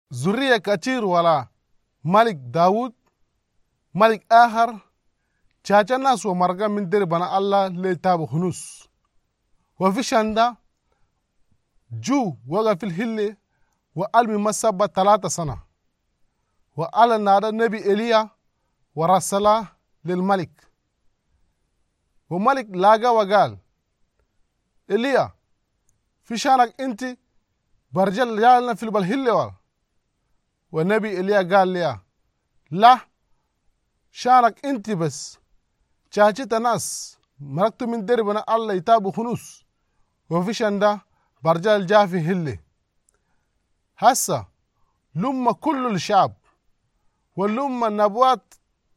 ذرية كتير ولا ملك داود ملك آخر تشاچا ناس ومرقا من دربنا الله لتابو خنوس وفي شاندا جو وقع في الهلة وقلبي مسابة 3 سنة وقال نادى النبي إيليا ورسله للملك وملك لاقى وقال إيليا في شانك انت برجل يالنا في الهلة والنبي إيليا قال لي لا شانك انت بس شاشت ناس مركت من دربنا الله يتابو خنوس وفي شاندا برجل جا في هلة هسا لما كل الشعب ولما النبوات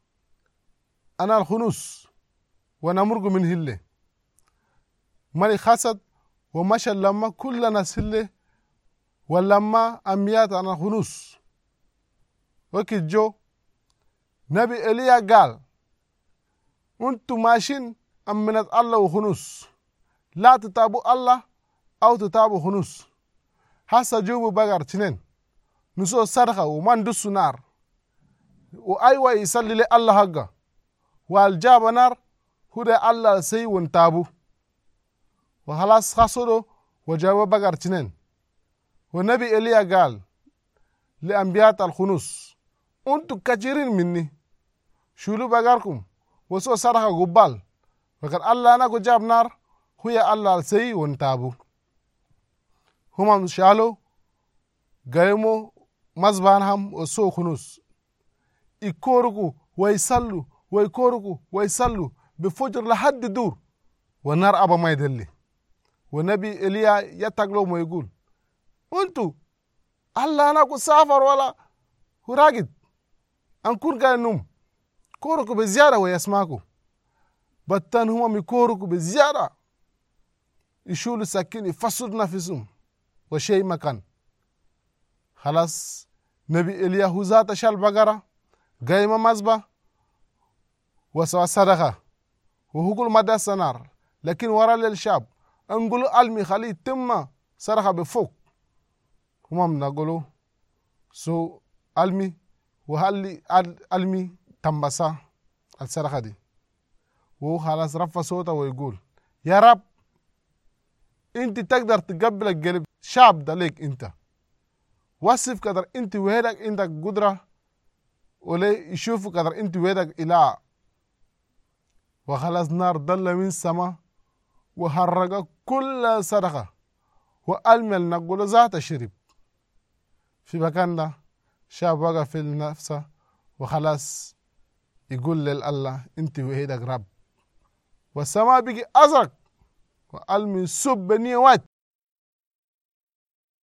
أنا الخنوس ونمرق من هلة ملك خسد ومشى لما كل ناس هلة ولما أميات أنا الخنوس وكي جو نبي إيليا قال انتم ماشين أمنت الله وخنوس لا تتابوا الله أو تتابوا خنوس هسا جوبوا بقر تنين نسو صدقة ومن دسو نار وأيوة يصلي لي الله حقا والجاب نار هدى الله سي وانتابو وخلاص خسروا وجاوب بقر تنين والنبي إيليا قال لأنبياء الخنوس انتم كثيرين مني شولوا بقركم وسو صدقة قبال وقال الله أنا جاب نار هو الله سي وانتابو هم شالو قيموا مزبانهم وسو خنوس يكوركو ويصلوا ويكوركو ويصلوا بفجر لحد دور والنار أبا ما يدلي والنبي إيليا يتقلو ويقول انتو الله أنا سافر ولا هو راقد أنكون قاعد نوم كوركو بزيادة ويسمعكو بطن هم يكوركو بزيادة يشولوا سكين يفسد نفسهم وشيء مكان خلاص نبي إيليا هو ذات شال بقرة قايمة مزبا وسوى صدقة وهقول مدى سنار لكن ورا للشعب انقلوا علمي خلي تم صدقة بفوق هم نقولوا سو علمي وهالي علمي تنبسا الصدقة دي وهو خلاص رفع صوته ويقول يا رب انت تقدر تقبل القلب شعب ده ليك انت وصف قدر انت وهدك عندك قدرة ولي يشوفوا قدر انت وهدك إله وخلاص نار ضل من السماء وحرق كل صدقة وألمل نقول ذات شرب في مكان ده شاب وقف في النفس وخلاص يقول لله انت وهدك رب والسماء بيجي أزرق وألمي سب بني وات